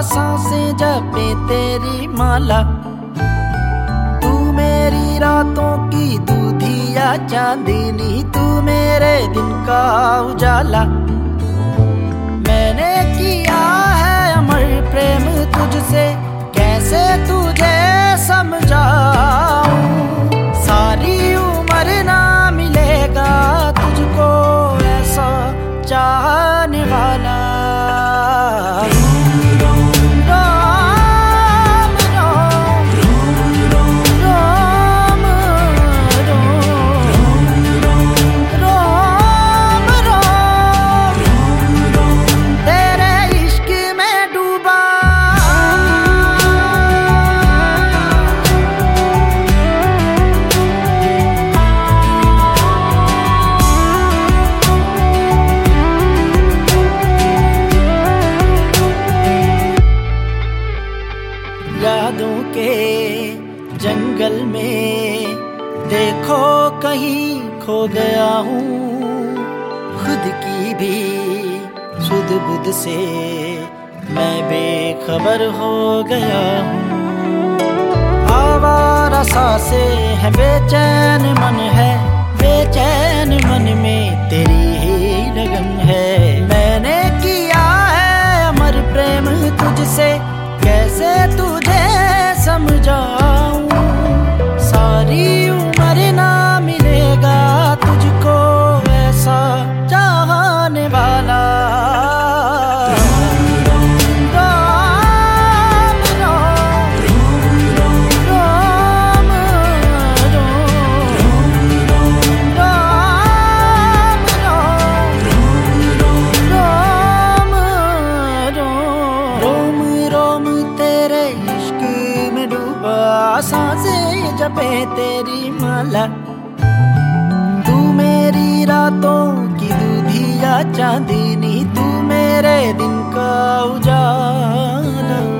सांसें जपे तेरी माला। तू मेरी रातों की दूधिया चांदनी, तू मेरे दिन का उजाला। मैंने किया है अमर प्रेम तुझसे, कैसे तुझे समझाऊं। सारी उम्र ना मिलेगा तुझको ऐसा चाहने वाला। यादों के जंगल में देखो कहीं खो गया हूँ। खुद की भी सुध बुध से मैं बेखबर हो गया हूँ। आवारा सांसें है, बेचैन मन है, बेचैन मन में तेरी ही लगन है। मैंने किया है अमर प्रेम तुझसे, कैसे तुझे समझाऊं। सारी उम्र ना मिलेगा तुझको ऐसा चाहने वाला। सांसें जपे तेरी माला। तू मेरी रातों की दूधिया चांदनी, तू मेरे दिन का उजाला।